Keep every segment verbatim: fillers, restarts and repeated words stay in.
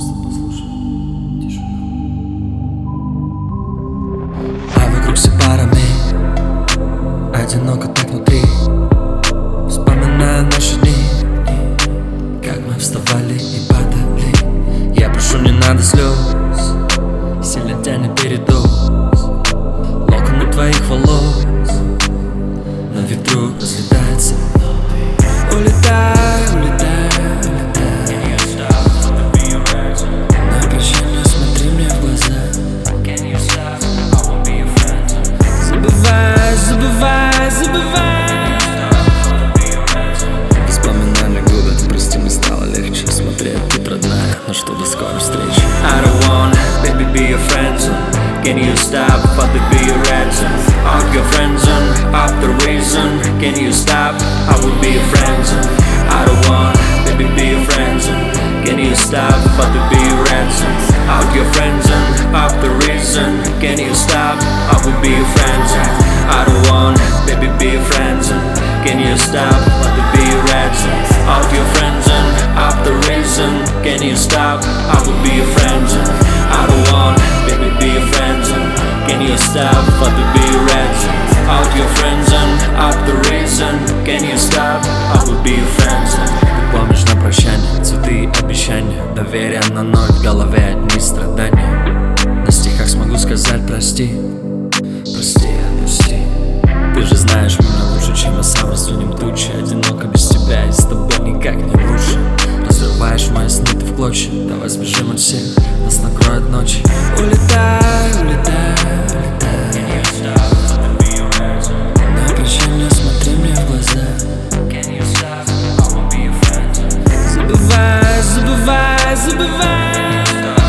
Просто послушай тишину. А вокруг все парами, одиноко так внутри. Вспоминаю наши дни, как мы вставали и падали. Я прошу, не надо слез, сильно тянет передоз. Локоны твоих волос на ветру разлетаются. Улетай, улетай, улетай. На прощание смотри мне в глаза. Забывай, забывай, забывай. Вспоминали годы, прости, мне стало легче смотреть. Тут родная, но что до скорой встречи. I don't wanna, baby, be your friend zone. Can you stop, father, be your ransom? Out your friend zone, out the reason. Can you stop, I will be your friend zone. I don't wanna, baby, be your friend zone. Can you stop, father, be your ransom? Out your friend zone, out the reason. Can you stop, I will be your friend zone. I don't wanna, baby, be your friend zone. Can you stop, father, be your ransom? Out your friend zone, out the reason. Can you stop, I will be your friend zone. I don't wanna, baby, be your friend zone. Can you stop, father, be your ransom? Out your friend zone, out the reason. Can you stop, I will be your friend zone. Ты помнишь на прощание цветы и обещания, доверие на ноль в голове, одни страдания. На стихах смогу сказать прости, прости, отпусти. Ты же знаешь меня лучше, чем я сам. Раздвинем тучи, одиноко без тебя, и с тобой никак не лучше. Разрываешь мои сны ты в клочья. Давай сбежим от всех, нас накроет ночи. Улетай, улетай, улетай. На прощание смотри мне в глаза. Забывай, забывай, забывай.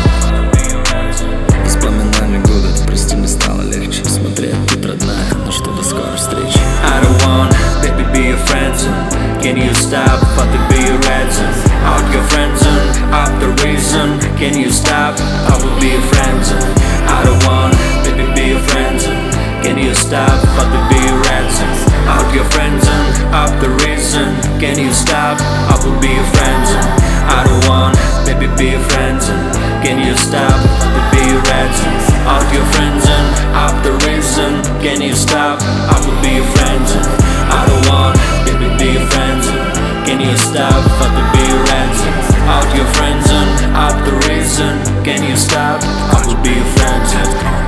Вспоминали годы, прости, мне стало легче смотреть. Тут родная, но что до скорой встречи. I don't wanna, baby, be your friend zone. Can you stop, father, be your ransom? Out your friend zone, out the reason. Can you stop, I will be your friend zone. I don't wanna, baby, be your friend zone. Can you stop, father, be your ransom? Out your friend zone, out the reason. Can you stop, I will be your friend zone. I don't wanna, baby, be your friend zone. Can you stop, father, be your ransom? Out your friend zone, out the reason. Can you stop, I will be your friend zone. I don't wanna, baby, be your friend zone. Can you stop, father, be your ransom? Out your friend zone, out the reason. Can you stop, I will be your friend zone.